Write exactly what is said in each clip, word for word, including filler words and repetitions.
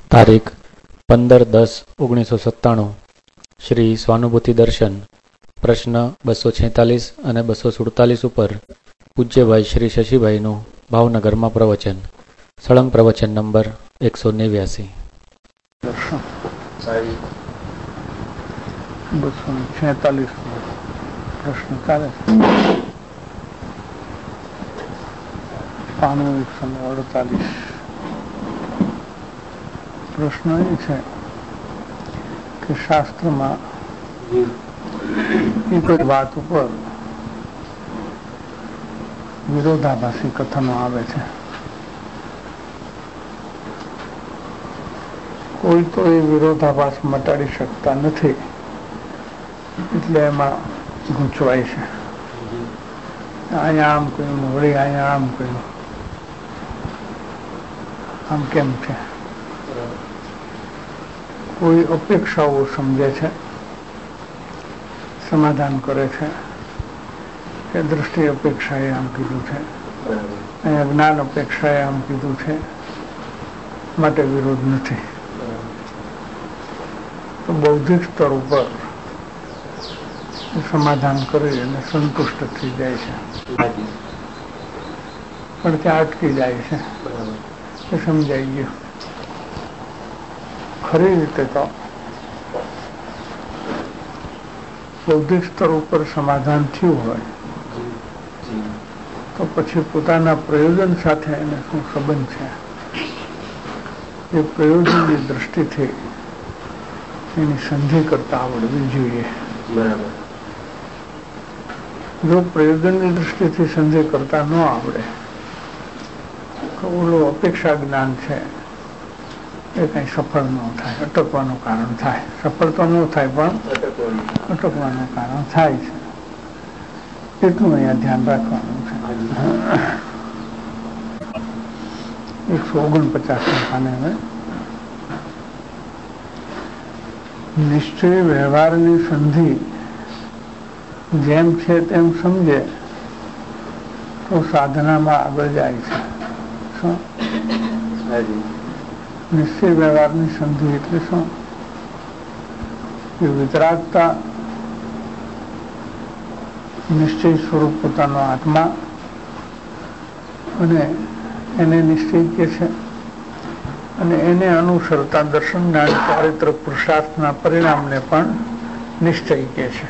તારીખ પંદર દસ ઓગણીસો સત્તાણું શ્રી સ્વાનુભૂતિ દર્શન પ્રશ્ન બસો છેતાલીસ અને બસો સુડતાલીસ ઉપર પૂજ્યભાઈ શ્રી શશીભાઈનું ભાવનગરમાં પ્રવચન. સળંગ પ્રવચન નંબર એકસો નેવ્યાસી. બસો છેતાલીસ પ્રશ્ન ચાલે પાનું એકસો અડતાલીસ. પ્રશ્ન એ છે કે શાસ્ત્રમાં એક જ વાત ઉપર વિરોધાભાસી કથનો આવે છે. કોઈ તો એ વિરોધાભાસ મટાડી શકતા નથી, એટલે એમાં ગૂંચવાય છે. અહીંયા આમ કહ્યું, વળી અહીંયા આમ કહ્યું, આમ કેમ છે? કોઈ અપેક્ષાઓ સમજે છે, સમાધાન કરે છે કે દ્રષ્ટિ અપેક્ષાએ આમ કીધું છે, અહીંયા જ્ઞાન અપેક્ષાએ આમ કીધું છે, માટે વિરોધ નથી. તો બૌદ્ધિક સ્તર ઉપર સમાધાન કરી અને સંતુષ્ટ થઈ જાય છે, પણ ત્યાં અટકી જાય છે. એ સમજાઈ ગયું. ખરી રીતે તો બૌદ્ધિક સ્તર ઉપર સમાધાન થયું હોય તો પછી પોતાના પ્રયોજન સાથે એને શું સંબંધ છે, એ પ્રયોજનની દ્રષ્ટિથી એની સંધિ કરતા આવડવી જોઈએ. બરાબર. જો પ્રયોજનની દ્રષ્ટિથી સંધિ કરતા ન આવડે તો ઓલું અપેક્ષા જ્ઞાન છે એ કઈ સફળ ન થાય, અટકવાનું કારણ થાય. સફળ તો ન થાય પણ અટકવાનું કારણ થાય છે. એટલું અહીંયા ધ્યાન રાખવાનું છે. એકસો ઓગણપચાસ પાને હવે નિશ્ચય વ્યવહારની સંધિ જેમ છે તેમ સમજે તો સાધનામાં આગળ જાય છે. શું નિશ્ચય વ્યવહારની સંધિ એટલે શું? કે વિતરાગતા નિશ્ચય સ્વરૂપ પોતાનો આત્મા અને એને નિશ્ચય કે છે, અને એને અનુસરતા દર્શન જ્ઞાન ચારિત્ર પુરુષાર્થના પરિણામને પણ નિશ્ચય કે છે.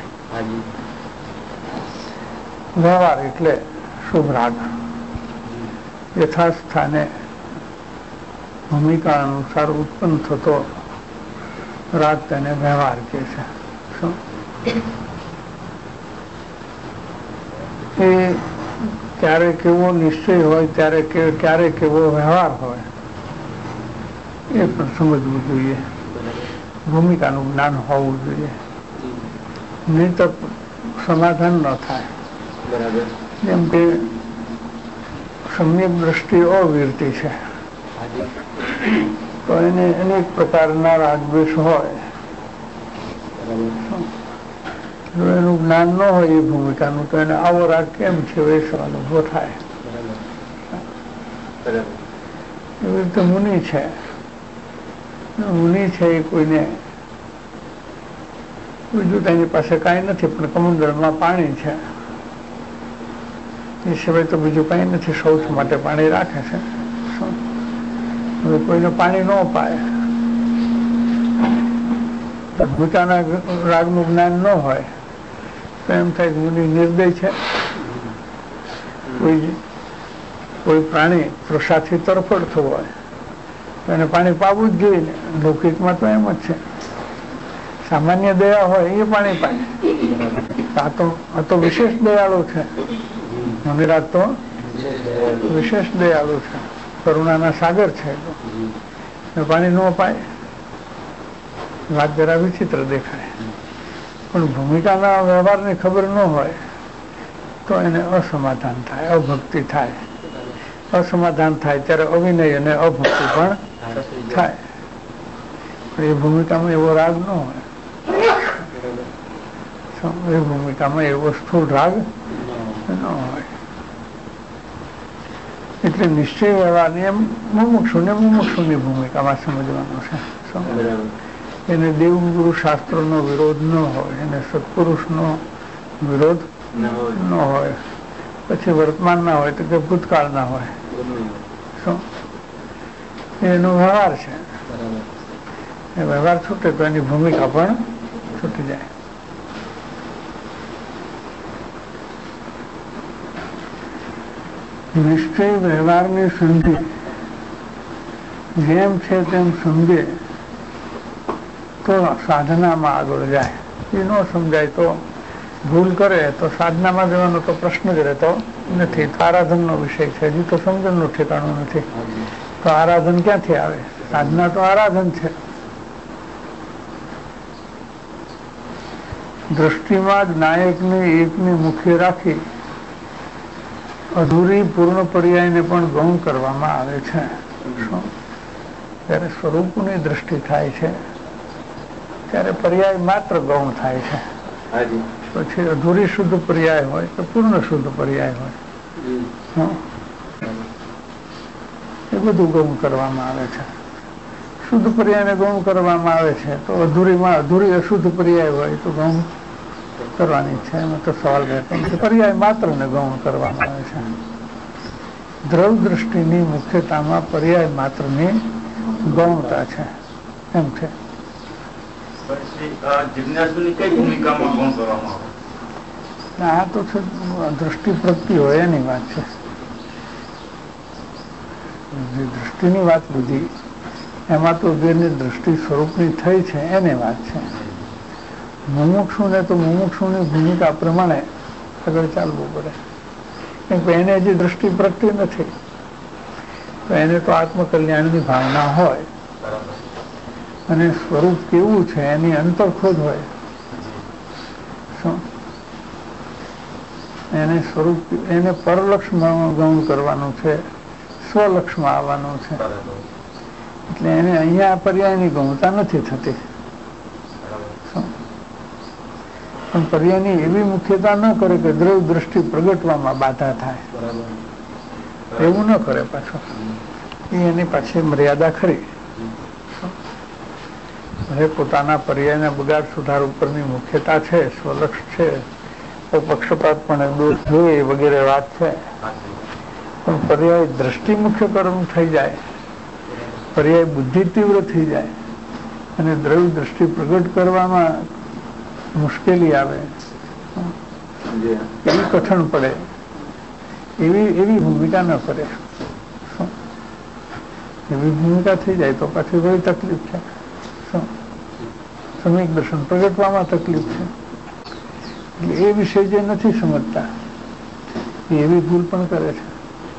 વ્યવહાર એટલે શુભ રાગ, યથાસ્થાને ભૂમિકા અનુસાર ઉત્પન્ન થતો રાગ તેને વ્યવહાર કે છે. શું એ ક્યારે કેવો નિશ્ચય હોય, ત્યારે ક્યારે કેવો વ્યવહાર હોય, એ પણ સમજવું જોઈએ. ભૂમિકાનું જ્ઞાન હોવું જોઈએ, નહીં તો સમાધાન ન થાય. જેમ કે સમ્યક દ્રષ્ટિ અવિરતી છે, તો એને અનેક પ્રકારના રાગદ્વેષ હોય. જો એનું જ્ઞાન ન હોય એ ભૂમિકાનું, તો એને આવો રાગ કેમ છે એ સવાલ ઉભો થાય. એવી રીતે મુનિ છે, મુનિ છે એ કોઈને બીજું તેની પાસે કાંઈ નથી, પણ કમંડળમાં પાણી છે, એ સિવાય તો બીજું કાંઈ નથી, શૌચ માટે પાણી રાખે છે. હવે કોઈને પાણી ન પાય, ભૂતાના રાગનું જ્ઞાન ન હોય તો એમ થાય મુનિ નિર્દય છે. કોઈ કોઈ પ્રાણી તૃષાથી તરફડતું હોય તો એને પાણી પાવું જ જોઈએ ને. લૌકિકમાં તો એમ જ છે, સામાન્ય દયા હોય એ પાણી પાય. આ તો આ તો વિશેષ દયાળુ છે, મુનિરાજ તો વિશેષ દયાળુ છે, કરુણાના સાગર છે, પાણી ન પાય. વાત જરા વિચિત્ર દેખાય. પણ ભૂમિકાના વ્યવહારની ખબર ન હોય તો એને અસમાધાન થાય, અભક્તિ થાય. અસમાધાન થાય ત્યારે અવિનય અને અભક્તિ પણ થાય. પણ એ ભૂમિકામાં એવો રાગ ન હોય, એ ભૂમિકામાં એવો સ્થૂળ રાગ ન હોય. એટલે નિશ્ચય વ્યવહારની એમ મુમુક્ષુ ને મુમુક્ષુની ભૂમિકામાં સમજવાનું છે. એને દેવગુરુ શાસ્ત્રોનો વિરોધ ન હોય, એને સત્પુરુષનો વિરોધ ન હોય, પછી વર્તમાન ના હોય તો કે ભૂતકાળ ના હોય. શું એનો વ્યવહાર છે. એ વ્યવહાર છૂટે તો એની ભૂમિકા પણ છૂટી જાય. નિશ્ચય વ્યવહારની સંધિ જેમ છે તેમ સમજે તો સાધનામાં આગળ જાય. એ ન સમજાય તો ભૂલ કરે તો સાધનામાં જવાનો તો પ્રશ્ન જ રહેતો નથી. આરાધનનો વિષય છે, હજી તો સમજણનું ઠેકાણું નથી. તો આરાધન ક્યાંથી આવે? સાધના તો આરાધન છે. દ્રષ્ટિમાં જ નાયકને એકને મુખ્ય રાખી અધૂરી પૂર્ણ પર્યાયને પણ ગૌણ કરવામાં આવે છે. જ્યારે સ્વરૂપની દ્રષ્ટિ થાય છે ત્યારે પર્યાય માત્ર ગૌણ થાય છે. પછી અધૂરી શુદ્ધ પર્યાય હોય કે પૂર્ણ શુદ્ધ પર્યાય હોય, એ બધું ગૌણ કરવામાં આવે છે. શુદ્ધ પર્યાયને ગૌણ કરવામાં આવે છે તો અધૂરીમાં અધૂરી અશુદ્ધ પર્યાય હોય તો ગૌણ કરવાની છે. એમાં તો સવાલ રહેતો નથી. પર્યાય માત્ર ને ગૌણ કરવામાં આવે છે. દ્રવ દ્રષ્ટિની મુખ્યતામાં પર્યાય માત્રની ગૌણતા છે. એમ છે. આ તો છે દ્રષ્ટિ પ્રગતિ હોય એની વાત છે. જે દ્રષ્ટિની વાત લીધી એમાં તો જેની દ્રષ્ટિ સ્વરૂપની થઈ છે એની વાત છે. મુમુક્ષુને તો મુમુક્ષુની ભૂમિકા પ્રમાણે આગળ ચાલવું પડે. કેમ કે એને જે દ્રષ્ટિ પ્રગટી નથી તો એને તો આત્મકલ્યાણની ભાવના હોય અને સ્વરૂપ કેવું છે એની અંતરખોજ હોય. શું એને સ્વરૂપ એને પરલક્ષમાં ગૌણ કરવાનું છે, સ્વલક્ષમાં આવવાનું છે. એટલે એને અહીંયા પર્યાયની ગૌણતા નથી થતી. પણ પર્યાયની એવી મુખ્યતા ન કરે કે દ્રવ દ્રષ્ટિ પ્રગટવામાં બાધા થાય. એવું ન કરે પાછો. એ એની પાછી મર્યાદા ખરી. હવે પોતાના પર્યાયના બગાડ સુધાર ઉપરની મુખ્યતા છે, સ્વલક્ષ છે, પક્ષપાત પણ દોષ જોઈએ વગેરે વાત છે. પણ પર્યાય દ્રષ્ટિ મુખ્ય કર્મ થઈ જાય, પર્યાય બુદ્ધિ તીવ્ર થઈ જાય અને દ્રવ દ્રષ્ટિ પ્રગટ કરવામાં મુશ્કેલી આવે, એવી કઠણ પડે, એવી એવી ભૂમિકા ન કરે. એવી ભૂમિકા થઈ જાય તો પછી કોઈ તકલીફ છે. સમ્યક દર્શન પ્રગટવામાં તકલીફ છે. એટલે એ વિષય જે નથી સમજતા એ એવી ભૂલ પણ કરે છે.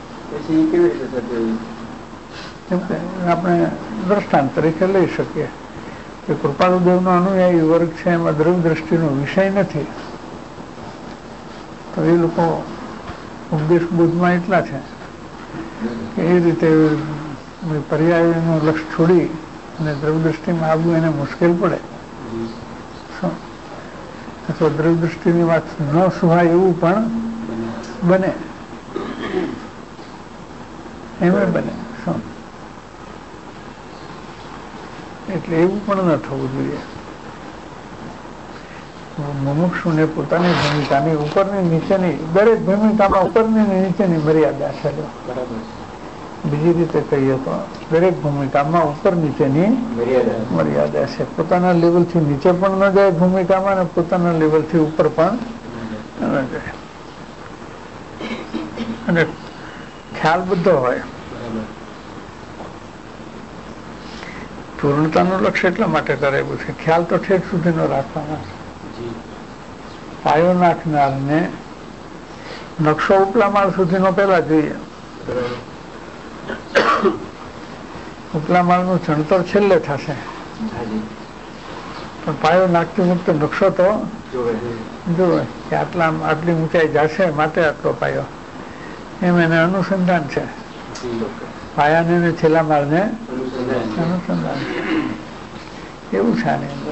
કેમ કે આપણે દ્રષ્ટાંત તરીકે લઈ શકીએ કે કૃપાળુદેવનો અનુયાયી વર્ગ છે, એમાં દ્રવ દ્રષ્ટિનો વિષય નથી તો એ લોકો ઉપદેશ બોધમાં એટલા છે કે એ રીતે પર્યાયનું લક્ષ છોડી અને દ્રવ દ્રષ્ટિમાં આવવું એને મુશ્કેલ પડે. શું અથવા દ્રવ દ્રષ્ટિની વાત ન સુહાય એવું પણ બને, એમ બને. શું એટલે એવું પણ ન થવું જોઈએ. મુમુક્ષુને પોતાની ભૂમિકાની ઉપરની નીચેની દરેક ભૂમિકામાં ઉપરની નીચેની મર્યાદા છે. બીજી રીતે કહીએ તો દરેક ભૂમિકામાં ઉપર નીચેની મર્યાદા છે. પોતાના લેવલથી નીચે પણ ન જાય ભૂમિકામાં અને પોતાના લેવલથી ઉપર પણ ન જાય. અને ખ્યાલ બધો હોય. પૂર્ણતાનું લક્ષ્ય એટલા માટે કરેલું છે, ખ્યાલ તો ઠેક સુધીનો રાખવાનો. પાયો નાખનાર ને નકશો ઉપલા માળ સુધીનો પેલા જોઈએ. ઉપલા માળનું ચણતર છેલ્લે થશે પણ પાયો નાખતી વખતે નકશો તો જોવે કે આટલા આટલી ઊંચાઈ જશે માટે આટલો પાયો. એમ એને અનુસંધાન છે. પાયાને ને છેલ્લા માળને અનુસંધાન છે. એવું છે આની અંદર.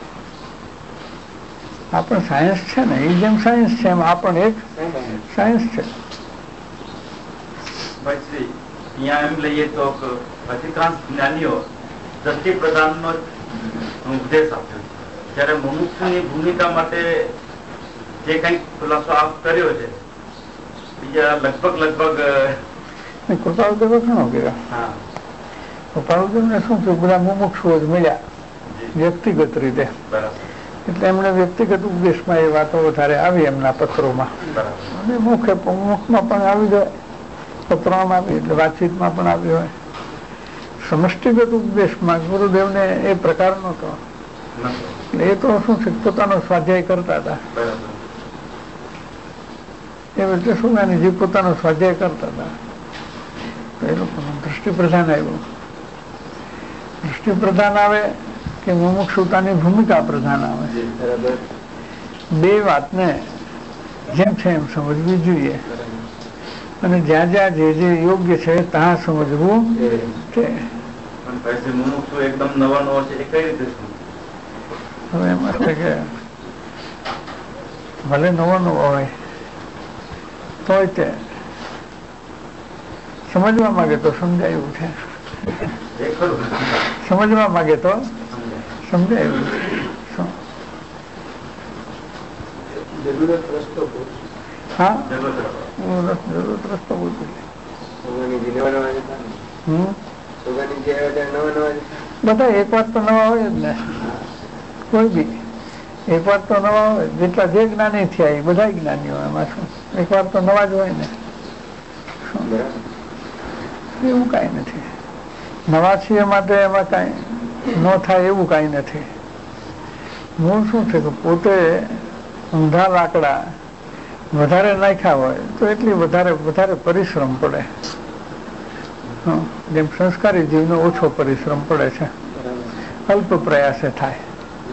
આ પણ સાયન્સ છે ને, એ જેમ સાયન્સ છે એમ આ પણ એક સાયન્સ છે. પછી અહીંયા એમ લઈએ તો અધિકાંશ જ્ઞાનીઓ દ્રષ્ટિ પ્રધાનનો ઉપદેશ આપ્યો, જ્યારે મુમુક્ષુની ભૂમિકા માટે જે કંઈક ખુલાસો આપ કર્યો છે બીજા લગભગ લગભગ કૃપાળુદેવ ઘણો કર્યો. હા, કૃપાળુદેવ ને શું થયું, બધા મુમુક્ષુઓ જ મળ્યા વ્યક્તિગત રીતે, એટલે એમણે વ્યક્તિગત ઉપદેશમાં એ વાતો વધારે આવી એમના પત્રોમાં, અને મુખે મુખમાં પણ આવી જાય, પત્રોમાં આવી એટલે વાતચીતમાં પણ આવી હોય. સમષ્ટિગત ઉપદેશમાં ગુરુદેવને એ પ્રકાર નહોતો. એટલે એ તો શું છે, પોતાનો સ્વાધ્યાય કરતા હતા. એ એટલે શું જે પોતાનો સ્વાધ્યાય કરતા હતા એ લોકોનું દ્રષ્ટિ પ્રધાન આવ્યું. દ્રષ્ટિ પ્રધાન આવે કે મુમુક્ષુતાની ભૂમિકા પ્રધાન આવે, બે વાતને જેમ છે એમ સમજવી જોઈએ, અને જ્યાં જ્યાં જે જે યોગ્ય છે ત્યાં સમજવું છે. એકદમ નવા નવો છે એ કઈ રીતે? હવે એમાં છે કે ભલે નવો નવો હોય તોય તે સમજવા માંગે તો સમજાયું છે, સમજવા માંગે તો સમજાયું છે. હા, જરૂરત રસ્તો પૂછે. બધા એક વાત તો નવા હોય જ ને, કોઈ બી એક વાત તો નવા હોય. જેટલા જે જ્ઞાની થયા એ બધા જ્ઞાનીઓ, એમાં શું એક વાર તો નવા જ હોય ને, એવું કઈ નથી. નવા છીએ માટે એમાં કઈ ન થાય એવું કઈ નથી. મૂળ શું છે કે પોતે ઊંધા લાકડા વધારે નાખ્યા હોય તો એટલી વધારે વધારે પરિશ્રમ પડે. જેમ સંસ્કારી જીવનો ઓછો પરિશ્રમ પડે છે, અલ્પ પ્રયાસે થાય.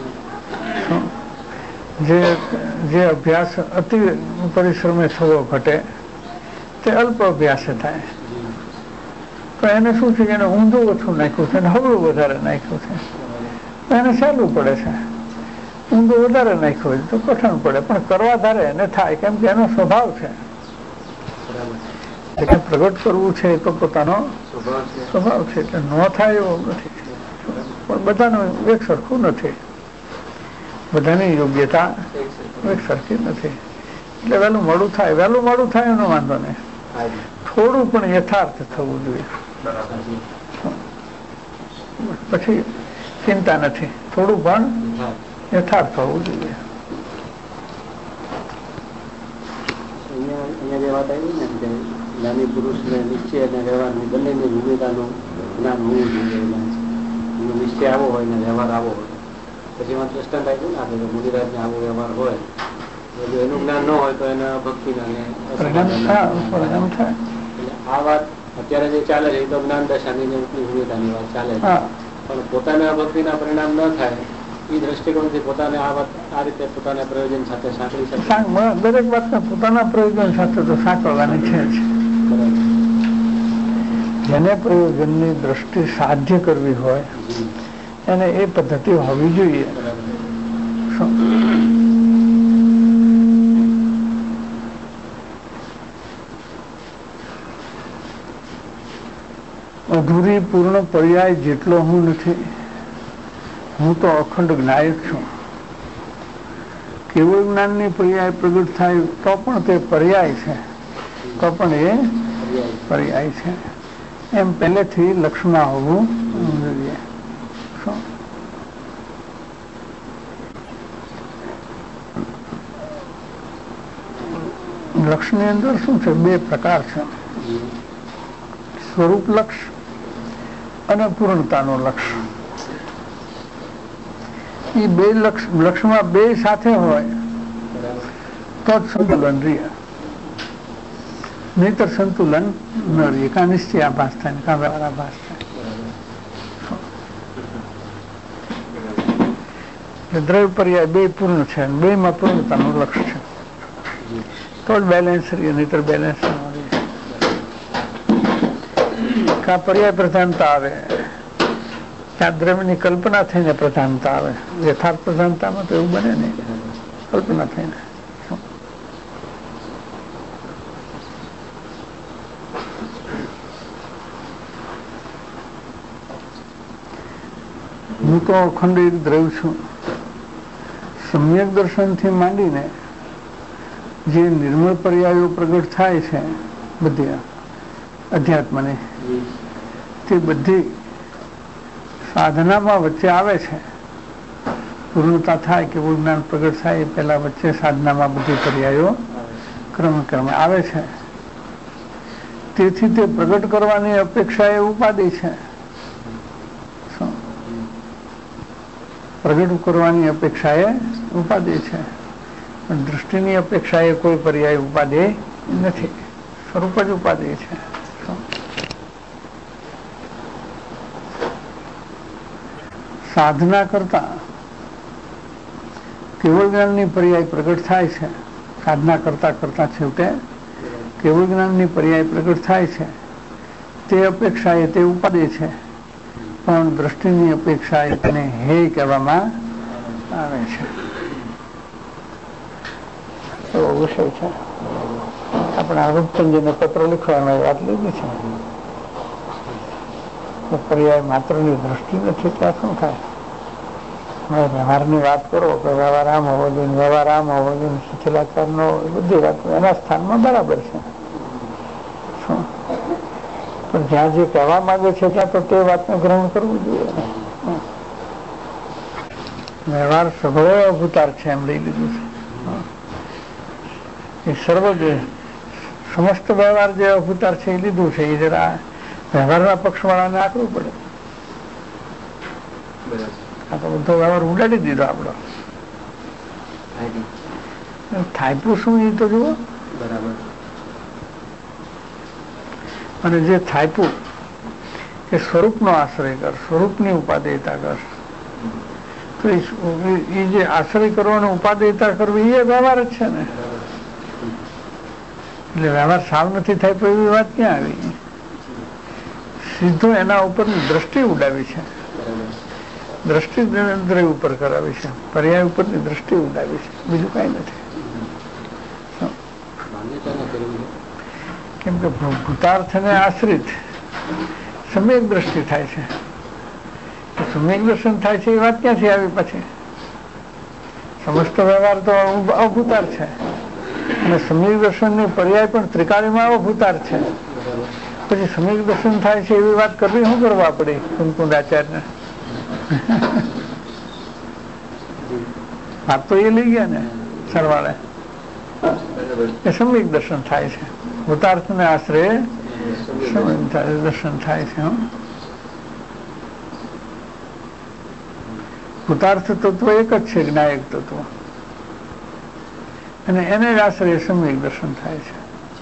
જે જે અભ્યાસ અતિ પરિશ્રમે થવો ઘટે તે અલ્પ અભ્યાસે થાય. તો એને શું છે, એને ઊંધું ઓછું નાખ્યું છે અને હળવું વધારે નાખ્યું છે, તો એને સહેલું પડે છે. ઊંધું વધારે નાખ્યું હોય તો કઠણ પડે, પણ કરવા ધારે એને થાય, કેમ કે એનો સ્વભાવ છે. પ્રગટ કરવું છે એ તો પોતાનો સ્વભાવ છે, એટલે ન થાય એવો નથી. પણ બધાનું એક સરખું નથી, બધાની યોગ્યતા એક સરખી નથી. એટલે વહેલું મોડું થાય, વહેલું મોડું થાય એનો વાંધો નહીં, થોડું પણ યથાર્થ થવું જોઈએ, પછી ચિંતા નથી. થોડું પણ યથાર્થ હોવું જોઈએ. અહીંયા જે વાત આવી ને કે જ્ઞાની પુરુષને નિશ્ચય અને વ્યવહારની બંનેની ભૂમિકાનું જ્ઞાન હોવું જોઈએ, એનો નિશ્ચય આવો હોય ને વ્યવહાર આવો હોય. પછી એમાં દ્રષ્ટાંત આપ્યું ને આપણે મુનિરાજને આવો વ્યવહાર હોય, જો એનું જ્ઞાન ન હોય તો એના ભક્તિ આ વાત અત્યારે જે ચાલે છે એ તો જ્ઞાન દશાની ભૂમિકાની વાત ચાલે છે, પણ પોતાના ભક્તિના પરિણામ ન થાય એ દ્રષ્ટિકોણથી પોતાને આ વાત આ રીતે પોતાના પ્રયોજન સાથે સાંકળી શકે. દરેક વાતને પોતાના પ્રયોજન સાથે તો સાંકળવાની છે જ. જેને પ્રયોજનની દ્રષ્ટિ સાધ્ય કરવી હોય એને એ પદ્ધતિ હોવી જોઈએ. અધૂરી પૂર્ણ પર્યાય જેટલો હું નથી, હું તો અખંડ જ્ઞાયક છું. કેવળ જ્ઞાનની પર્યાય પ્રગટ થાય તો પણ તે પર્યાય છે, તો પણ એ પર્યાય છે. એમ પહેલેથી લક્ષમાં હોવું જોઈએ. લક્ષની અંદર શું છે, બે પ્રકાર છે, સ્વરૂપ લક્ષ અને પૂર્ણતાનો લક્ષ. એ બે લક્ષ લક્ષમાં બે સાથે હોય તો જ સંતુલન રહે, નહીતર સંતુલન ન રહે. કા નિશ્ચય આભાસ થાય ને કા વ્યવહાર આભાસ થાય. દ્રવ્ય પર્યાય બે પૂર્ણ છે, બે માં પૂર્ણતાનું લક્ષ છે, તો જ બેલેન્સ રહે, નહીતર બેલેન્સ ન રહે. કા પર્યાય પ્રધાનતા આવે, ત્યાં દ્રવ્યની કલ્પના થઈને પ્રધાનતા આવે. યથાર્થ પ્રધાનતામાં તો એવું બને નહીં, કલ્પના થઈને. હું તો અખંડિત રહ્યું છું. સમ્યક દર્શનથી માંડીને જે નિર્મળ પર્યાયો પ્રગટ થાય છે બધી અધ્યાત્મને, તે બધી સાધનામાં વચ્ચે આવે છે. પૂર્ણતા થાય કે જ્ઞાન પ્રગટ થાય એ પહેલા વચ્ચે સાધનામાં બધી પર્યાયો ક્રમે ક્રમે આવે છે. તેથી તે પ્રગટ કરવાની અપેક્ષા એ ઉપાધિ છે. પ્રગટ કરવાની અપેક્ષા એ ઉપાધિ છે, પણ દૃષ્ટિની અપેક્ષા એ કોઈ પર્યાય ઉપાધિ નથી, સ્વરૂપ જ ઉપાધિ છે. સાધના કરતા કેવળ જ્ઞાનની પર્યાય પ્રગટ થાય છે. સાધના કરતા કરતા છેવટે કેવળ જ્ઞાનની પર્યાય પ્રગટ થાય છે. તે અપેક્ષા એ તે ઉપાધિ છે, પણ દ્રષ્ટિની અપેક્ષા એને હે કહેવામાં આવે છે. એવો વિષય છે. આપણા રૂપચંદજીને પત્ર લખવામાં વાત લીધી છે. પર્યાય માત્રની દ્રષ્ટિ નથી ત્યાં શું થાય? વ્યવહારની વાત કરો કે વ્યવહાર આમ હોવો જોઈએ, વ્યવહાર આમ હોવો જોઈએ, શિથિલાચારનો બધી વાત એના સ્થાનમાં બરાબર છે. શું પણ જ્યાં જે કહેવા માંગે છે ત્યાં તો તે વાતને ગ્રહણ કરવું જોઈએ. વ્યવહાર સગળો અભૂતાર છે એમ લઈ લીધું છે. એ સર્વ સમસ્ત વ્યવહાર જે અભૂતાર છે એ લીધું છે. એ જરા વ્યવહારના પક્ષવાળાને આકરું પડે. આ તો બધો વ્યવહાર ઉડાડી દીધો આપણો. થાયપું શું એ તો જુઓ. બરાબર. અને જે થાયપું એ સ્વરૂપનો આશ્રય કર, સ્વરૂપની ઉપાદેયતા કર, તો એ જે આશ્રય કરવાનો ઉપાદેયતા કરવી એ વ્યવહાર જ છે ને. એટલે વ્યવહાર સાવ નથી થાય તો એવી વાત ક્યાં આવી? સીધો એના ઉપરની દ્રષ્ટિ ઉડાવી છે, દ્રષ્ટિ ઉપર કરાવી છે, પર્યાય ઉપરની દ્રષ્ટિ ઉડાવી છે, બીજું કઈ નથી. કેમ કે ભૂતાર્થને આશ્રિત સમ્યક દ્રષ્ટિ થાય છે. સમ્યક દર્શન થાય છે એ વાત ક્યાંથી આવી? પછી સમસ્ત વ્યવહાર તો અભૂતાર છે અને સમ્યક દર્શનની પર્યાય પણ ત્રિકાળીમાં અભૂતાર છે. પછી સમ્યક દર્શન થાય છે એવી વાત કરવી શું કરવા પડે કુંકુંડાચાર્યને? વાત તો એ લઈ ગયા ને સરવાળે એ સમ્યક દર્શન થાય છે. ભૂતાર્થને આશરે દર્શન થાય છે. ભૂતાર્થ તત્વ એક જ છે, જ્ઞાયક તત્વ, અને એને જ આશરે સમ્યક દર્શન થાય છે.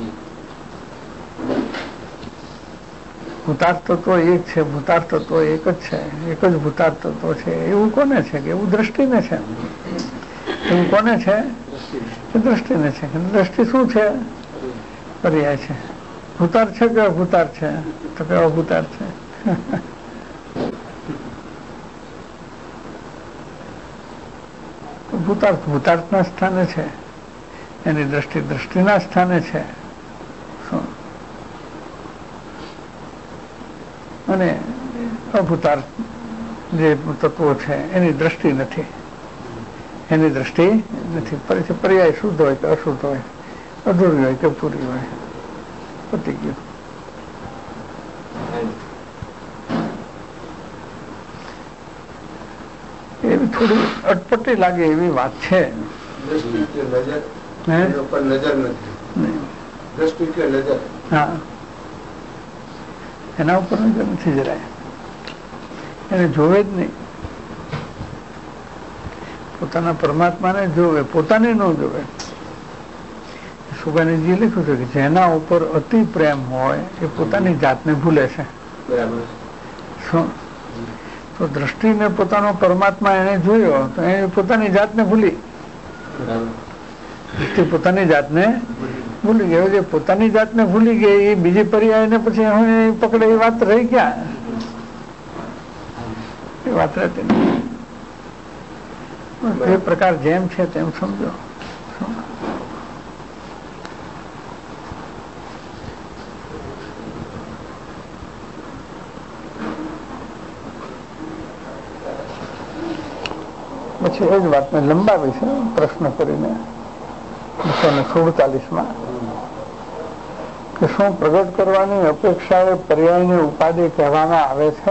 ભૂતાર્થ તત્વ એક છે, ભૂતાર્થ તત્વ એક જ છે, એક જ ભૂતાર્થ તત્વ છે. એવું કોને છે કે એવું દ્રષ્ટિને છે? એવું કોને છે? દ્રષ્ટિને છે. દ્રષ્ટિ શું છે? પર્યાય છે. ભૂતાર છે કે અભૂતાર છે? તો કે અભૂતાર છે. ભૂતાર્થ ભૂતાર્થના સ્થાને છે, એની દ્રષ્ટિ દ્રષ્ટિના સ્થાને છે. શું? અને અભૂતાર્થ જે તત્વો છે એની દ્રષ્ટિ નથી, એની દ્રષ્ટિ નથી. પછી પર્યાય શુદ્ધ હોય કે અશુદ્ધ હોય, અધૂરી હોય કે પૂરી હોય, પતી ગયું. એવી થોડી અટપટી લાગે એવી વાત છે. હા, એના ઉપર નજર નથી જરાય. એને જોવે જ નહીં. પોતાના પરમાત્માને જોવે, પોતાને ન જોવે. સુબાનીજીએ લખ્યું છે કે જેના ઉપર અતિ પ્રેમ હોય એ પોતાની જાતને ભૂલે છે. શું? તો દ્રષ્ટિને પોતાનો પરમાત્મા એને જોયો તો એ પોતાની જાતને ભૂલી, દ્રષ્ટિ પોતાની જાતને ભૂલી ગયો. જે પોતાની જાતને ભૂલી ગઈ એ બીજી પર્યાય ને પછી હું પકડે એ વાત રહી ક્યાં? એ વાત રહેતી નથી. એ પ્રકાર જેમ છે તેમ સમજો. પછી એ જ વાતને લંબાવી છે પ્રશ્ન કરીને બસો ને સુડતાલીસ માં કે શું પ્રગટ કરવાની અપેક્ષાએ પર્યાયની ઉપાધિ કહેવામાં આવે છે?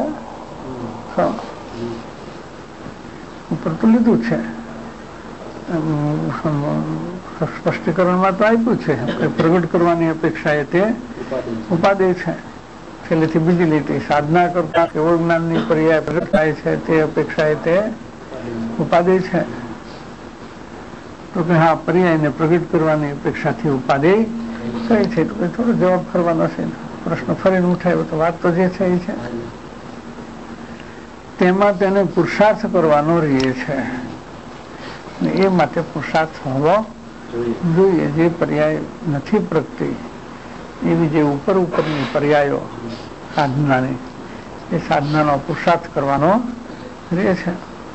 ઉપર તો લીધું છે, સ્પષ્ટીકરણમાં તો આપ્યું છે કે પ્રગટ કરવાની અપેક્ષાએ તે ઉપાધિ છે. છેલ્લેથી બીજી લીટી સાધના કરતા કેવળ જ્ઞાનની પર્યાય પ્રગટ થાય છે તે અપેક્ષાએ તે ઉપાધિ છે. તો કે હા, પર્યાયને પ્રગટ કરવાની અપેક્ષાથી ઉપાધિ કઈ છે? તો કે થોડો જવાબ કરવાનો છે, પ્રશ્ન ફરીને ઉઠાયો તો વાત તો જે છે એ છે. તેમાં તેને પુરુષાર્થ કરવાનો રહે છે, એ માટે પુરુષાર્થ હોવો જોઈએ. જે પર્યાય નથી પ્રગટી એવી જે ઉપર ઉપરની પર્યાયો સાધનાની, એ સાધનાનો પુરુષાર્થ કરવાનો રહે છે.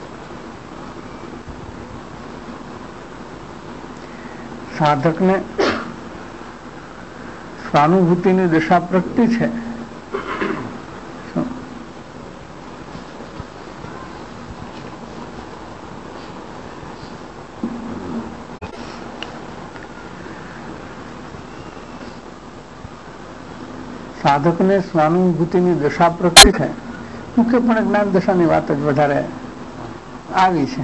સાધકને સ્વાનુભૂતિની દશા પ્રગટી છે. સાધકને સ્વાનુભૂતિની દશા પ્રગટી છે. મુખ્યપણે જ્ઞાન દશાની વાત જ વધારે આવી છે.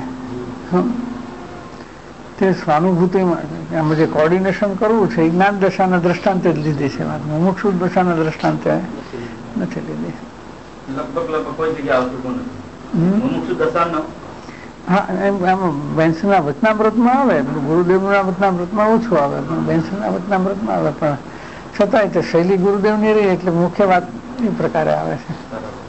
તે સ્વાનુભૂતિમાં જે કોર્ડિનેશન કરવું છે એ જ્ઞાન દશાના દ્રષ્ટાંતે જ લીધી છે વાત, મુમુક્ષુ દશાના દ્રષ્ટાંતે નથી લીધી. લગભગ લગભગ કોઈ જગ્યાએ આવતું નથી મુમુક્ષુ દશાનો. હા, એમ એમ બેન્સના વચનામૃતમાં આવે, ગુરુદેવના વચનામૃતમાં ઓછું આવે, પણ બેન્સના વચનામૃતમાં આવે. પણ છતાંય તે શૈલી ગુરુદેવની રહી એટલે મુખ્ય વાત એ પ્રકારે આવે છે.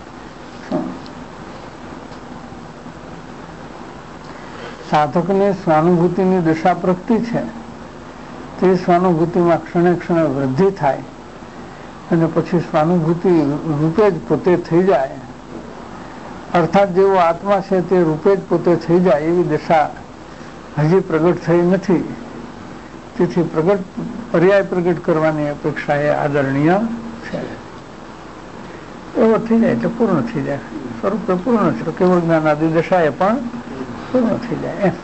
સાધકને સ્વાનુભૂતિની દશા પ્રગટી છે. તે સ્વાનુભૂતિમાં ક્ષણે ક્ષણે વૃદ્ધિ થાય અને પછી સ્વાનુભૂતિ રૂપે જ પોતે થઈ જાય, અર્થાત જેવો આત્મા છે તે રૂપે જ પોતે થઈ જાય એવી દશા હજી પ્રગટ થઈ નથી. તેથી પ્રગટ પર્યાય પ્રગટ કરવાની અપેક્ષા એ આદરણીય છે. એવો થઈ જાય એટલે પૂર્ણ થઈ જાય, સ્વરૂપે પૂર્ણ છે. કેવળ જ્ઞાન આદિ દશા એ પણ પૂર્ણ થઈ જાય એમ.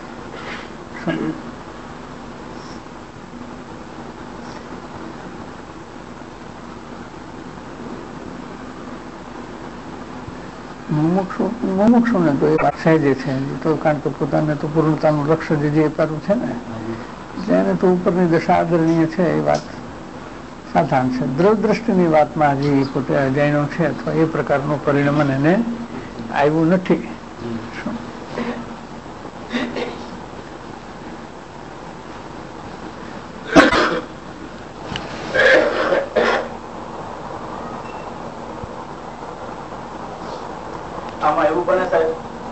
મુમુક્ષુને તો એ વાત સહેજે છે તો, કારણ કે પોતાને તો પૂર્ણતાનું લક્ષ્ય જે જે અપારું છે ને, એને તો ઉપરની દશા આદરણીય છે એ વાત સાધારણ છે. દ્રવ દ્રષ્ટિની વાતમાં હજી પોતે અજાણ્યો છે અથવા એ પ્રકારનું પરિણમન એને આવ્યું નથી. આમાં એવું બને સાહેબ,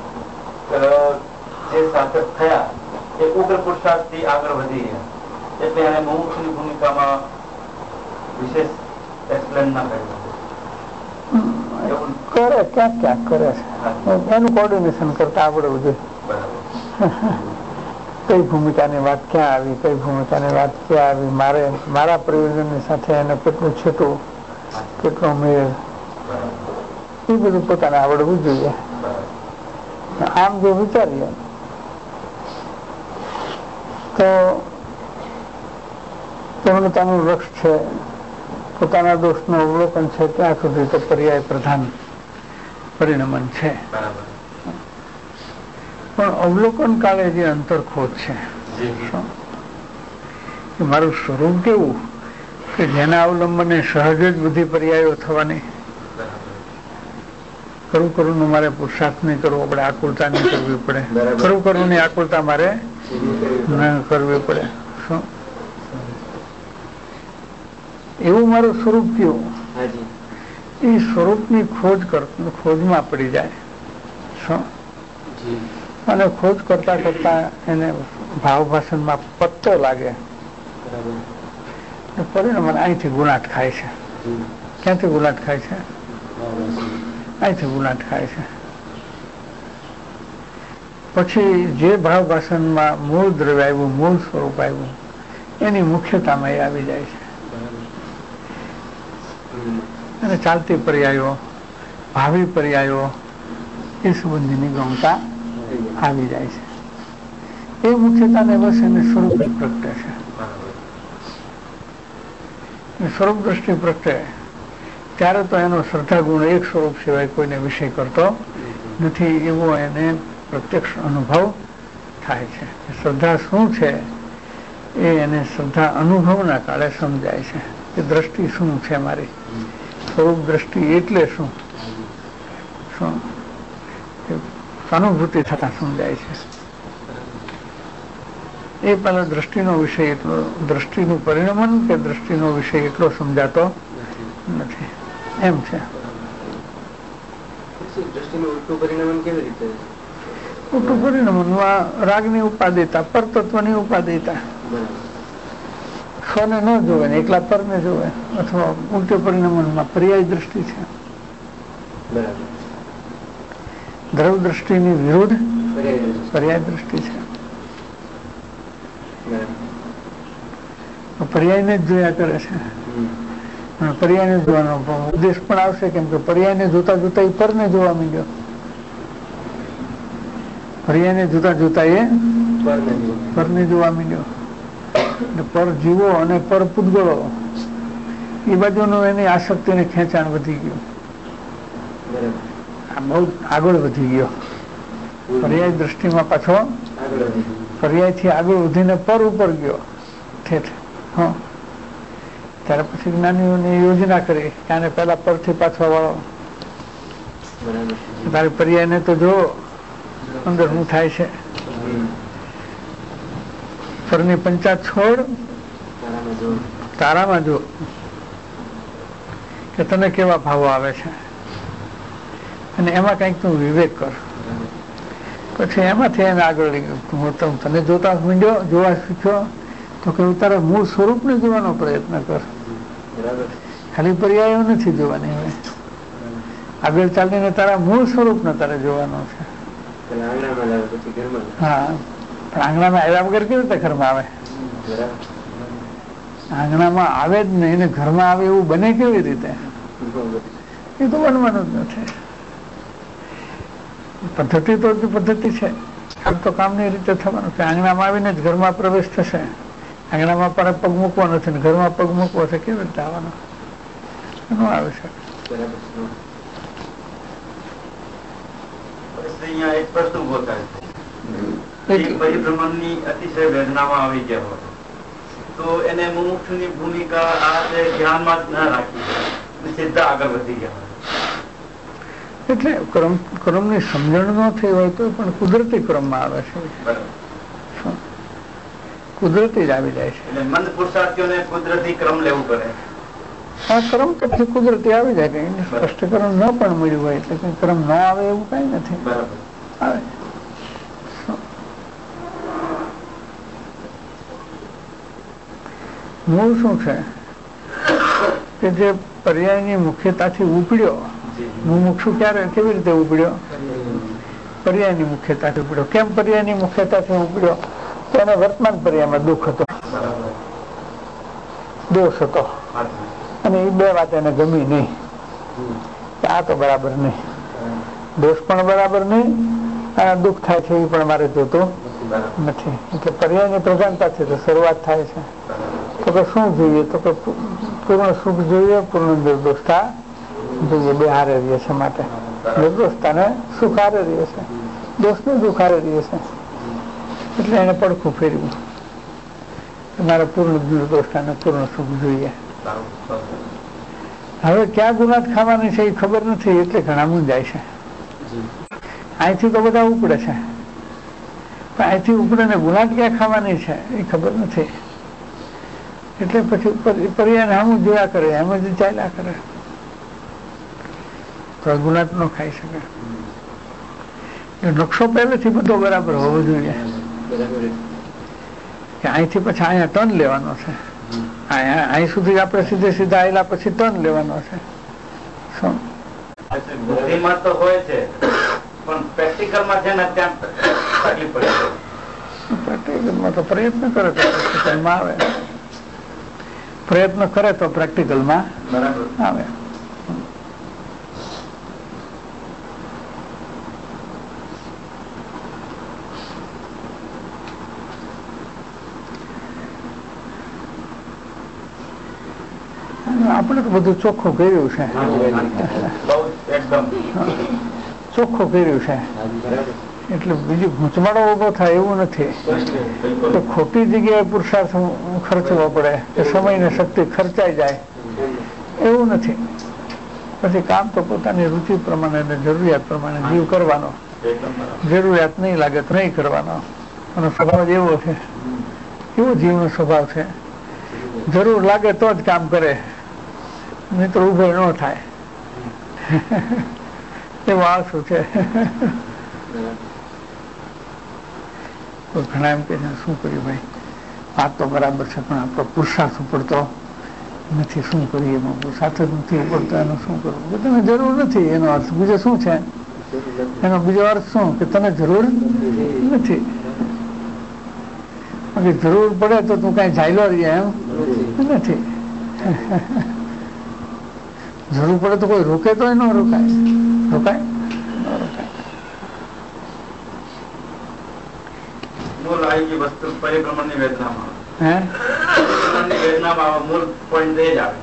જે સાધક થયા એ ઉગ્ર પુરુષાર્થ થી આગળ વધી ગયા એટલે એને મુમુક્ષુની ભૂમિકામાં વિશેષ એક્સપ્લેન ના કર્યું. કરે ક્યાંક ક્યાંક કરે છે, એનું કોર્ડિનેશન કરતા આવડવું જોઈએ. કઈ ભૂમિકાની વાત ક્યાં આવી, કઈ ભૂમિકાની વાત ક્યાં આવી, મારે મારા પ્રયોજનની સાથે એને કેટલું છેટું, કેટલો મેળ, એ બધું પોતાને આવડવું જોઈએ. આમ જો વિચારીએ તો પૂર્ણતાનું લક્ષ્ય છે, પોતાના દોષનું અવલોકન છે, ત્યાં સુધી તો પર્યાય પ્રધાન પરિણમન છે. પણ અવલોકન કાળે જે અંતરખોજ છે કે મારું સ્વરૂપ કેવું કે જેના અવલંબને સહજ જ બધી પર્યાયો થવાની. ખરું ખરું નું મારે પુરુષાર્થ નહીં કરવો પડે, આકુલતા નહીં કરવી પડે. ખરું ખરું ની આકુલતા મારે ન કરવી પડે. શું એવું મારું સ્વરૂપ કેવું, એ સ્વરૂપની ખોજ ખોજમાં પડી જાય. શું અને ખોજ કરતા કરતા એને ભાવ ભાષણમાં પત્તો લાગે, પરિણામ અહીંથી ગુનાટ ખાય છે. ક્યાંથી ગુનાટ ખાય છે? અહીંથી ગુનાટ ખાય છે. પછી જે ભાવ ભાષણમાં મૂળ દ્રવ્ય આવ્યું, મૂળ સ્વરૂપ આવ્યું, એની મુખ્યતામાં એ આવી જાય છે. અને ચાલતી પર્યાયો, ભાવિ પર્યાયો એ સંબંધીની ગમતા આવી જાય છે. એ મુખ્યતાને બસ એને સ્વરૂપ પ્રગટે છે. સ્વરૂપ દ્રષ્ટિ પ્રગટે ત્યારે તો એનો શ્રદ્ધા ગુણ એક સ્વરૂપ સિવાય કોઈને વિષય કરતો નથી, એવો એને પ્રત્યક્ષ અનુભવ થાય છે. શ્રદ્ધા શું છે એ એને શ્રદ્ધા અનુભવના કાળે સમજાય છે કે દ્રષ્ટિ શું છે મારી, સ્વરૂપ દ્રષ્ટિ એટલે શું શું અનુભૂતિ થતા સમજાય છે. એ પહેલા દ્રષ્ટિનો વિષય એટલો, દ્રષ્ટિનું પરિણમન કે દ્રષ્ટિનો વિષય એટલો સમજાતો નથી, એમ છે. ઉલટું પરિણમન કેવી રીતે? ઉલટું પરિણમનમાં રાગની ઉપાદેયતા, પરતત્વની ઉપાદેયતા, સ્વને ન જોવે ને એકલા પરને જોવે, અથવા ઉલટું પરિણમનમાં પર્યાય દ્રષ્ટિ છે. દ્રવ દ્રષ્ટિની વિરુદ્ધ પર્યાય દ્રષ્ટિ છે. પર્યાયને જ જોયા કરે છે. પર્યાયને જોવાનો ઉદ્દેશ પણ આવશે, કેમ કે પર્યાયને જોતા જોતા એ પરને જોવા માંડ્યો. પર્યાયને જોતા જોતા એ પરને જોવા માંડ્યો. પર જીવો અને પર પૂતગળો એ બાજુનું એની આસક્તિ ને ખેંચાણ વધી ગયું, બહુ આગળ વધી ગયો. પર્યાય દ્રષ્ટિમાં પાછો પર્યાય થી આગળ વધીને પર ઉપર ગયો. હા, ત્યારે પછી જ્ઞાનીઓની યોજના કરી કે આને પેલા પરથી પાછો વાળો, તારે પર્યાયને તો જો અંદર શું થાય છે. પરની પંચાત છોડ તારામાં જો કે તને કેવા ભાવો આવે છે, અને એમાં કંઈક તું વિવેક કર. પછી એમાંથી એને આગળ લઈ ગયો. તને જોતા માંડ્યો, જોવા શીખ્યો તો કે તારા મૂળ સ્વરૂપને જોવાનો પ્રયત્ન કર, ખાલી પર્યાયો નથી જોવાની. હવે આગળ ચાલીને તારા મૂળ સ્વરૂપને તારે જોવાનું છે. હા, પણ આંગણામાં આવ્યા વગર કેવી રીતે ઘરમાં આવે? આંગણામાં આવે જ નહીં ને ઘરમાં આવે એવું બને કેવી રીતે? એ તો બનવાનું જ નથી. પદ્ધતિ તો પદ્ધતિ છે, આમ તો કામની રીતે થવાનું છે. આંગણામાં આવીને જ ઘરમાં પ્રવેશ થશે. આંગણામાં પણ પગ મૂકવો નથી ને ઘરમાં પગ મૂકવો છે, કેવી રીતે આવવાનો? ન આવી શકે. અહીંયા એક પ્રશ્ન ઉભો થાય છે, પરિભ્રમણની અતિશય વેદનામાં આવી ગયા હોય તો એને મુમુક્ષુની ભૂમિકા આ ધ્યાનમાં જ ના રાખી સીધા આગળ વધી ગયા હોય. એટલે ક્રમ ક્રમની સમજણ ન થઈ હોય તો પણ કુદરતી ક્રમમાં આવે છે, કુદરતી જ આવી જાય છે. એટલે મંદ પુરુષાર્થીઓને કુદરતી ક્રમ લેવું પડે. આ ક્રમ પછી કુદરતી આવી જાય. કઈ સ્પષ્ટીકરણ ન પણ મળ્યું હોય એટલે કઈ ક્રમ ન આવે એવું કઈ નથી, આવે. મૂળ શું છે કે જે પર્યાયની મુખ્યતાથી ઉપડ્યો, મુમુક્ષુ ક્યારે કેવી રીતે ઉપડ્યો? પર્યાયની મુખ્યતાથી ઉપડ્યો. કેમ પર્યાયની મુખ્યતાથી ઉપડ્યો? તો એને વર્તમાન પર્યાયમાં દુઃખ હતો, દોષ હતો, અને એ બે વાત એને ગમી નહીં. આ તો બરાબર નહીં, દોષ પણ બરાબર નહીં, અને દુઃખ થાય છે એ પણ મારે જોતું નથી. એટલે પર્યાયની પ્રધાનતાથી તો શરૂઆત થાય છે. તો કે શું જોઈએ? તો કે પૂર્ણ સુખ જોઈએ, પૂર્ણ નિર્દોષતા જોઈએ. બે હારે રહે છે. માટે નિર્દોષતા ને સુખ હારે રહે છે, દોષ ને દુઃખ હારે રહે છે. એટલે એને પડખું ફેરવ્યું, મારે પૂર્ણ નિર્દોષતા ને પૂર્ણ સુખ જોઈએ. હવે ક્યાં ગુનાત ખાવાની છે એ ખબર નથી, એટલે ઘણા મૂંઝાય છે. અહીંથી તો બધા ઉપડે છે, પણ અહીંથી ઉપડે ને ગુનાત ક્યાં ખાવાની છે એ ખબર નથી. એટલે પછી પર્યાય હમું જોયા કરે, એમ જ ચાલ્યા કરે, તો ગુનાત ન ખાઈ શકે. નકશો પહેલેથી બધો બરાબર હોવો જોઈએ કે અહીંથી પછી અહીંયા ટર્ન લેવાનો છે, અહીં સુધી આપણે સીધે સીધા આવેલા પછી ટર્ન લેવાનો છે. શું બુદ્ધિમાં તો હોય છે, પણ પ્રેક્ટિકલમાં છે ને ત્યાં તકલીફ પડે છે. પ્રેક્ટિકલમાં તો પ્રયત્ન કરે તો પ્રેક્ટિકલમાં આવે, પ્રયત્ન કરે તો પ્રેક્ટિકલમાં આવે. આપણે તો બધું ચોખ્ખું કર્યું છે, ચોખ્ખું કર્યું છે, એટલે બીજું ગૂંચવાડો ઉભો થાય એવું નથી તો ખોટી જગ્યાએ પુરુષાર્થ ખર્ચવો પડે કે સમય ને શક્તિ ખર્ચાઈ જાય એવું નથી. પછી કામ તો પોતાની રુચિ પ્રમાણે અને જરૂરિયાત પ્રમાણે જીવ કરવાનો, જરૂરિયાત નહીં લાગે તો નહીં કરવાનો. અને સ્વભાવ એવો છે, એવો જીવનો સ્વભાવ છે, જરૂર લાગે તો જ કામ કરે, નહીં તો ઉભો ન થાય એવો આળસુ છે. ઘણા એમ કે શું કર્યું ભાઈ, વાત તો બરાબર છે પણ આપણો પુરુષાર્થ ઉપડતો નથી, શું કરીએ એમાં પુરુષાર્થ જ નથી ઉપડતો, એનું શું કરવું? તને જરૂર નથી એનો અર્થ બીજો શું છે? એનો બીજો અર્થ શું કે તને જરૂર નથી. જરૂર પડે તો તું કઈ ઝાયલો રહીએ એમ નથી. જરૂર પડે તો કોઈ રોકે તો ન રોકાય, રોકાય ન રોકાય. મૂળ આવી ગઈ વસ્તુ પરિભ્રમણની વેદનામાં, હે વેદનામાં મૂળ પોઈન્ટ એ જ આવે.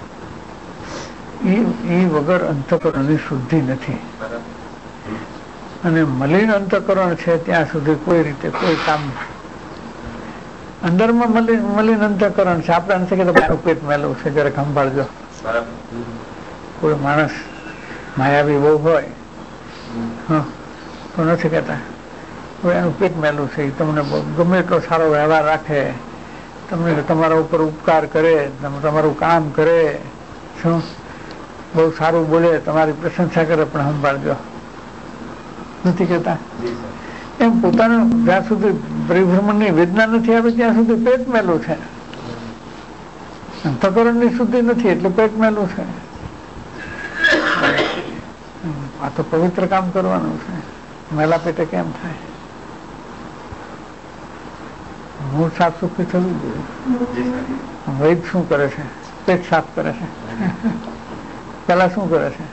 એ વગર અંતઃકરણની શુદ્ધિ નથી. અને મલિન અંતઃકરણ છે ત્યાં સુધી કોઈ રીતે કોઈ કામ. અંદરમાં મલિન મલિન અંતઃકરણ છે, આપણે નથી કે મારું પેટ મેલું છે જયારે સંભાળજો. કોઈ માણસ માયાવી બહુ હોય હા તો નથી કહેતા એનું પેટ મેલું છે, તમને ગમે એટલો સારો વ્યવહાર રાખે, તમને તમારા ઉપર ઉપકાર કરે, તમારું કામ કરે, શું બહુ સારું બોલે, તમારી પ્રશંસા કરે, પણ સંભાળજો નથી કહેતા. એમ પોતાનું જ્યાં સુધી પરિભ્રમણની વેદના નથી આવે ત્યાં સુધી પેટ મેલું છે, અંતઃકરણની શુદ્ધિ નથી એટલે પેટ મેલું છે. આ તો પવિત્ર કામ કરવાનું છે, મેલા પેટે કેમ થાય? મૂળ સાફ સુખી થવું જોઈએ. વૈદ શું કરે છે? પેટ સાફ કરે છે. પેલા શું કરે છે?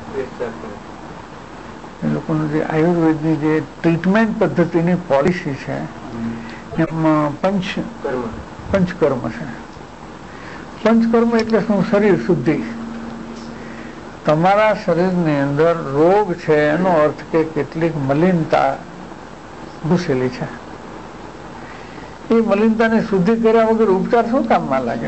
એ લોકોનું જે આયુર્વેદની જે ટ્રીટમેન્ટ પદ્ધતિની પોલિસી છે એમાં પંચ પંચકર્મ છે. પંચકર્મ એટલે શું? શરીર શુદ્ધિ. તમારા શરીરની અંદર રોગ છે એનો અર્થ કે કેટલીક મલિનતા ઘૂસેલી છે. એ મલિનતાને શુદ્ધિ કર્યા વગર ઉપચાર શું કામમાં લાગે?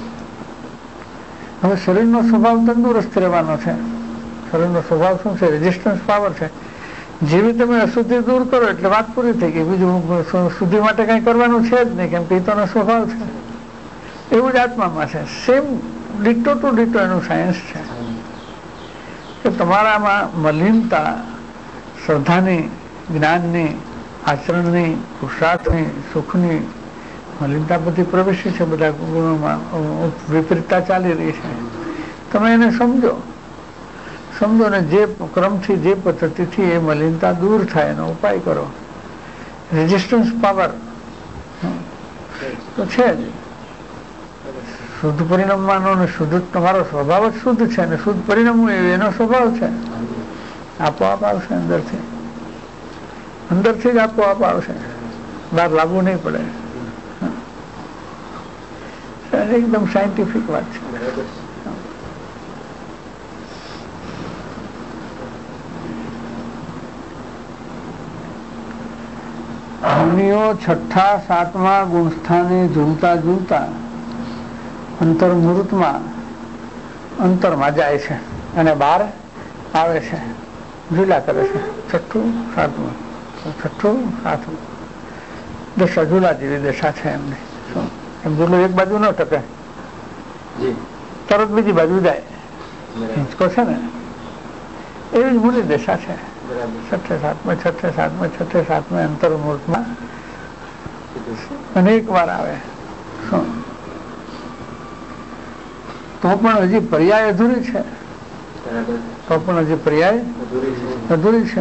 હવે શરીરનો સ્વભાવ તંદુરસ્ત રહેવાનો છે. શરીરનો સ્વભાવ શું છે? રેઝિસ્ટન્સ પાવર છે. જેવી તમે અશુદ્ધિ દૂર કરો એટલે વાત પૂરી થઈ ગઈ. બીજું શુદ્ધિ માટે કઈ કરવાનું છે જ નહીં, કેમ કે પિત્તનો સ્વભાવ છે. એવું જ આત્મામાં છે. સેમ ડિટો ટુ ડિટો એનું સાયન્સ છે કે તમારામાં મલિનતા શ્રદ્ધાની, જ્ઞાનની, આચરણની, પુરુષાર્થની, સુખની મલિનતા બધી પ્રવેશી છે. બધા ગુણોમાં વિપરીતતા ચાલી રહી છે. તમે એને સમજો સમજો ને જે ક્રમથી, જે પદ્ધતિથી એ મલિનતા દૂર થાય એનો ઉપાય કરો. રેઝિસ્ટન્સ પાવર તો છે જ. શુદ્ધ પરિણામવાનો ને શુદ્ધ તમારો સ્વભાવ જ શુદ્ધ છે ને શુદ્ધ પરિણામ એનો સ્વભાવ છે. આપોઆપ આવશે અંદરથી, અંદરથી જ આપોઆપ આવશે, બહાર લાવવું નહીં પડે. એકદમ સાયન્ટિફિક વાત છે. મુનિઓ છઠ્ઠા સાતમા ગુણસ્થાને ઝૂલતા ઝૂલતા અંતર્મુહૂર્તમાં અંતરમાં જાય છે અને બહાર આવે છે, ઝૂલા કરે છે. છઠ્ઠું સાતમું છઠ્ઠું સાતમું દશા ઝૂલા જેવી દશા છે એમની. એમ ઝૂલો એક બાજુ ન ટકે, તરત બીજી બાજુ જાય, હિંચકો છે ને એવી જ મૂલી દશા છે. છઠ્ઠે સાતમે છઠ્ઠે સાતમે છઠ્ઠે સાતમે અંતર્મુહૂર્તમાં અનેક વાર આવે. શું તો પણ હજી પર્યાય અધૂરી છે, તો પણ હજી પર્યાય અધૂરી છે.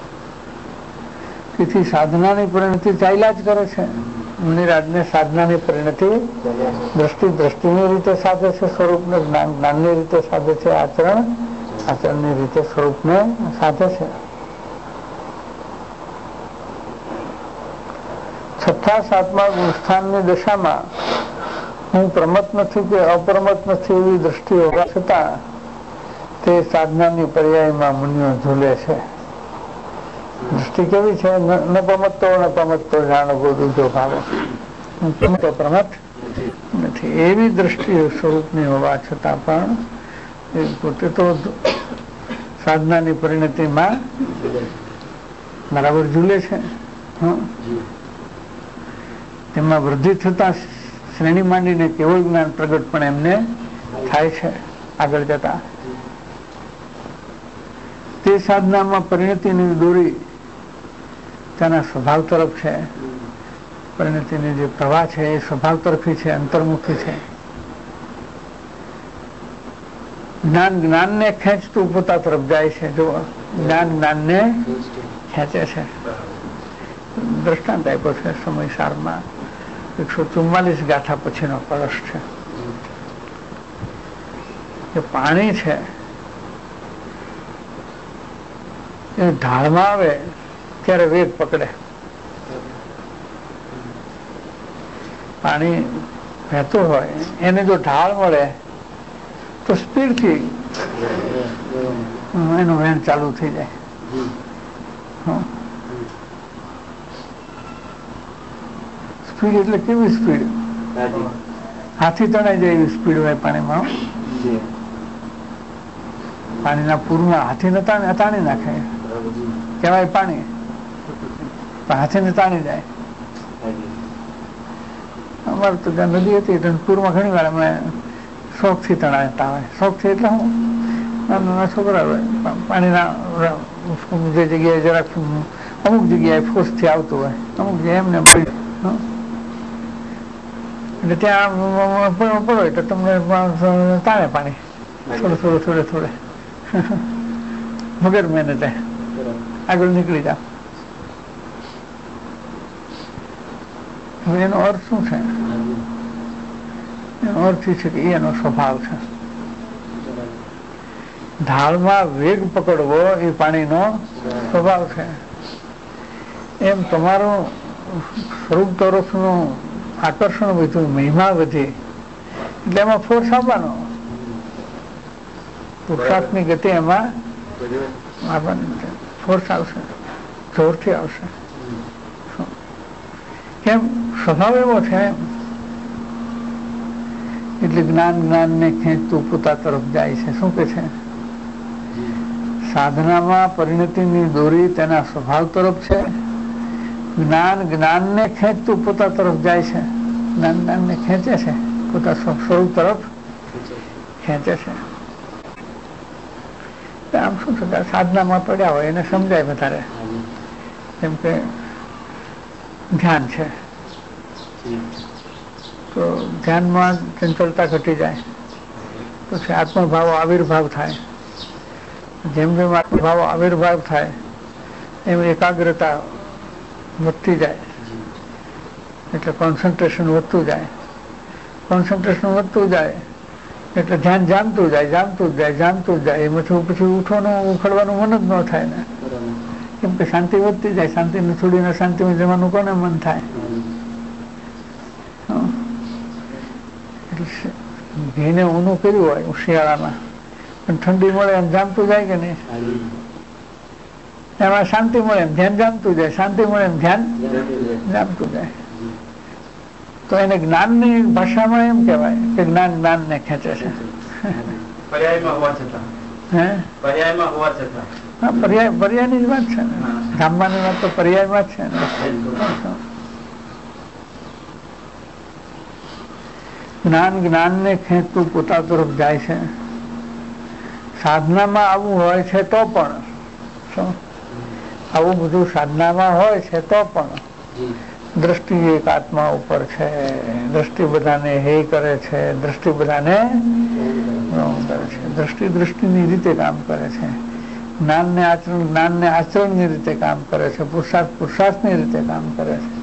તેથી સાધનાની પરિણતિ ચાલ્યા જ કરે છે. મુનિરાજને સાધનાની પરિણતિ દ્રષ્ટિ દ્રષ્ટિની રીતે સાધે છે, સ્વરૂપને જ્ઞાન જ્ઞાનની રીતે સાધે છે, આચરણ આચરણની રીતે સ્વરૂપને સાધે છે. છઠ્ઠા સાતમા ગુણસ્થાનની દશામાં હું પ્રમત નથી કે અપ્રમત નથી એવી દ્રષ્ટિ હોવા છતાં તે સાધનાની પર્યાયમાં મુનિઓ ઝૂલે છે. દ્રષ્ટિ કેવી છે? ન પ્રમતતો ન પ્રમતતો જાણો ગોદુજો ભાવો, તો પ્રમત નથી એવી દ્રષ્ટિ સ્વરૂપની હોવા છતાં પણ એ પોતે તો સાધનાની પરિણતિમાં બરાબર ઝૂલે છે. તેમાં વૃદ્ધિ થતા શ્રેણી માંડીને કેવળ જ્ઞાન પ્રગટ પણ એમને થાય છે આગળ જતા. તે સાધનામાં પરિણતિની દોરી તેના સ્વભાવ તરફ છે. પરિણતિની જે પ્રવાહ છે એ સ્વભાવ તરફી છે, અંતર્મુખી છે. જ્ઞાન જ્ઞાનને ખેંચતું પોતા તરફ જાય છે. જો જ્ઞાન જ્ઞાનને ખેંચે છે. દ્રષ્ટાંત આપ્યો છે સમયસારમાં. એકસો ચુમ્માલીસ ગાથા પછીનો કળશ છે. જે પાણી છે એ ઢાળમાં આવે ત્યારે વેગ પકડે. પાણી વહેતું હોય એને જો ઢાળ મળે તો સ્પીડથી એનું વહેણ ચાલુ થઈ જાય. સ્પીડ એટલે કેવી સ્પીડ? હાથી તણાઈ જાય એવી સ્પીડ હોય પાણીમાં. પાણીના પૂરમાં હાથીને તાણી નાખે, કહેવાય પાણી, પણ હાથીને તાણી જાય. અમારે તો જ્યાં નદી હતી પૂરમાં ઘણી વાર અમે શોખથી તણાતા હોય. શોખથી એટલે હું નાના નાના છોકરા હોય પાણીના જે જગ્યાએ જરાક અમુક જગ્યાએ ફોર્સથી આવતું હોય, અમુક જગ્યાએ એમને એટલે ત્યાં પડો એટલે તમને તાણે પાણી થોડું થોડું થોડે થોડે વગર મહેનતે આગળ નીકળી જાવ. હવે એનો અર્થ શું છે? એનો અર્થ એ છે કે એનો સ્વભાવ છે. ઢાળમાં વેગ પકડવો એ પાણીનો સ્વભાવ છે. એમ તમારું સ્વરૂપ તરફનું આકર્ષણ વધ્યું, મહિમા વધી એટલે એમાં ફોર્સ આવવાનો, પુરુષાર્થની ગતિ એમાં આવવાની, ફોર્સ આવશે, જોરથી આવશે. કેમ? સ્વભાવ એવો છે. એટલે જ્ઞાન જ્ઞાનને ખેંચતું પોતા તરફ જાય છે. શું કે છે? સાધનામાં પરિણતિની દોરી તેના સ્વભાવ તરફ છે. જ્ઞાન જ્ઞાનને ખેંચતું પોતા તરફ જાય છે. જ્ઞાન જ્ઞાનને ખેંચે છે, પોતા સ્વરૂપ તરફ ખેંચે છે. આમ શું છે? સાધનામાં પડ્યા હોય એને સમજાય વધારે. જેમ કે ધ્યાન છે તો ધ્યાનમાં ચંચળતા ઘટી જાય, પછી આત્મભાવ આવિર્ભાવ થાય. જેમ જેમ આત્મભાવ આવિર્ભાવ થાય એમ એકાગ્રતા વધતી જાય, એટલે કોન્સન્ટ્રેશન વધતું જાય. કોન્સન્ટ્રેશન વધતું જાય એટલે ધ્યાન જામતું જાય, જામતું જ જાય, જામતું જ જાય. એમાંથી પછી ઉઠવાનું ઉખડવાનું મન જ ન થાય ને, કેમ કે શાંતિ વધતી જાય. શાંતિને છોડીને શાંતિમાં જવાનું કોને મન થાય? ઘીને ઊનું કર્યું હોય શિયાળામાં, પણ ઠંડી મળે એમ જામતું જાય કે નહીં? એમાં શાંતિ મળે એમ ધ્યાન જામતું જાય, શાંતિ મળે એમ ધ્યાન જામતું જાય. તો એને જ્ઞાનની ભાષામાં એમ કહેવાય કે જ્ઞાન જ્ઞાનને ખેંચે છે. પર્યાયમાં હોવા છતાં હે પર્યાયમાં હોવા છતાં હા, પર્યાય પર્યાયની જ વાત છે ને. જામવાની વાત તો પર્યાયમાં જ છે ને. જ્ઞાન જ્ઞાનને ખેંચતું પોતા તરફ જાય છે. સાધનામાં આવું હોય છે તો પણ શું આવું બધું સાધનામાં હોય છે તો પણ દ્રષ્ટિ એક આત્મા ઉપર છે. દ્રષ્ટિ બધાને હે કરે છે, દ્રષ્ટિ બધાને કરે છે. દ્રષ્ટિ દ્રષ્ટિની રીતે કામ કરે છે. જ્ઞાનને આચરણ જ્ઞાનને આચરણની રીતે કામ કરે છે. પુરુષાર્થ પુરુષાર્થની રીતે કામ કરે છે.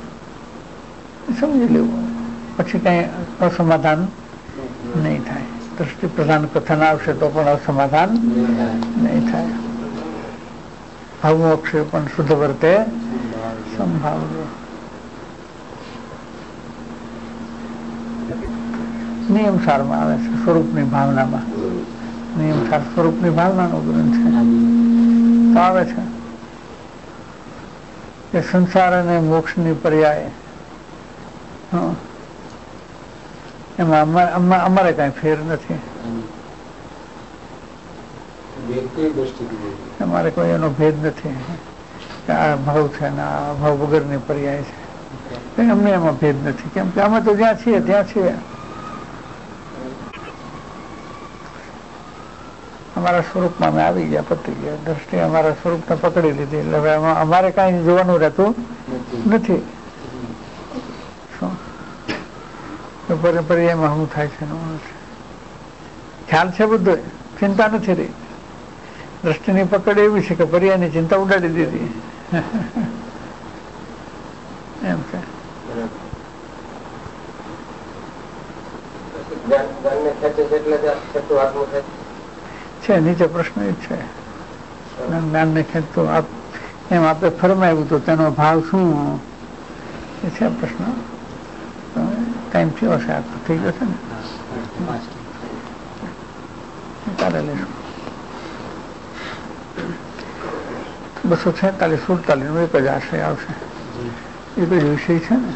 સમજી લેવું, પછી કઈ અસમાધાન નહીં થાય. દ્રષ્ટિ પ્રધાન કથન આવશે તો પણ અસમાધાન નહીં થાય. હવું અક્ષય પણ શુદ્ધ વર્તે સંભાવ. નિયમ સારમાં આવે છે, સ્વરૂપની ભાવનામાં. નિયમ સાર સ્વરૂપની ભાવનાનો ગ્રંથ છે. તો આવે છે કે સંસાર અને મોક્ષની પર્યાય એમાં અમારે કઈ ફેર નથી. અમારે કોઈ એનો ભેદ નથી કે આ ભાવ છે ને આ ભાવ વગરની પર્યાય છે. અમને એમાં ભેદ નથી, કેમ કે અમે તો જ્યાં છીએ ત્યાં છીએ. અમારા સ્વરૂપમાં અમે આવી ગયા, પતી ગયા. દ્રષ્ટિ અમારા સ્વરૂપને પકડી લીધી એટલે હવે અમારે કાંઈ જોવાનું રહેતું નથી. પર્યાયમાં શું થાય છે ખ્યાલ છે બધો, ચિંતા નથી રહી. દ્રષ્ટિની પકડ એવી છે કે પર્યાયની ચિંતા ઉડાડી દીધી એમ છે. છે નીચે પ્રશ્ન એ છે, જ્ઞાન ને ખેંચતું આપ એમ આપણે ફરમાવ્યું તો તેનો ભાવ શું એ છે પ્રશ્ન. ટાઈમ થયો છે, આ તો થઈ ગયો છે ને, તારે લઈશું. બસો છેતાલીસ સુડતાલીસ નો એક જ આશય આવશે, એક જ વિષય છે ને.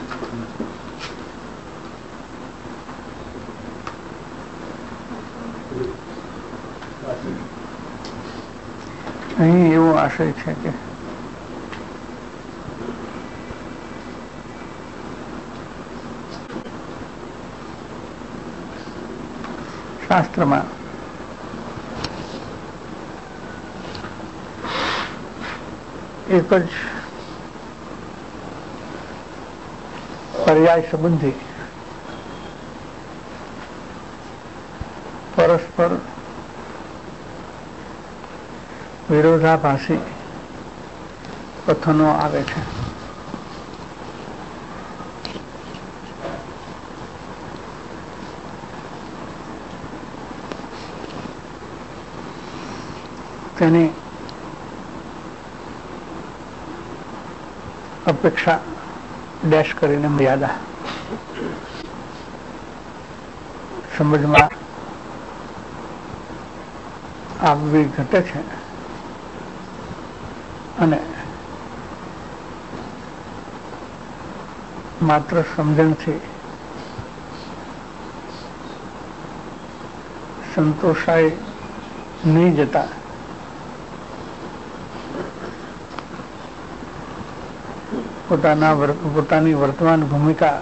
અહીં એવો આશય છે કે શાસ્ત્રમાં એક જ પર્યાય સંબંધી પરસ્પર વિરોધાભાસી કથનો આવે છે. તેની અપેક્ષા ડેશ કરીને મર્યાદા સમજમાં આવવી ઘટે છે અને માત્ર સમજણથી સંતોષાય નહીં જતા પોતાના પોતાની વર્તમાન ભૂમિકા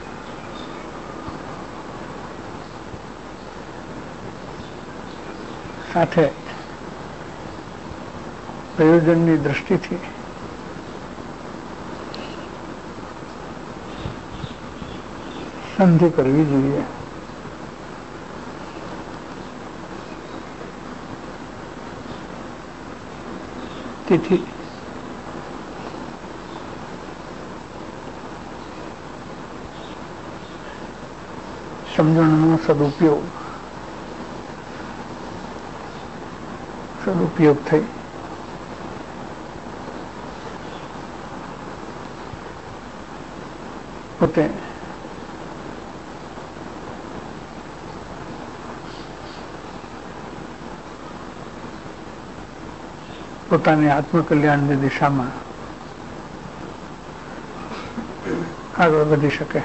સાથે પ્રયોજનની દ્રષ્ટિથી સંધિ કરવી જોઈએ. તેથી સમજણનો સદુપયોગ સદુપયોગ થઈ પોતે પોતાની આત્મકલ્યાણની દિશામાં આગળ વધી શકે.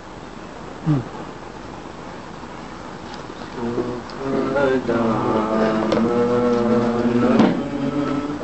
Hmm.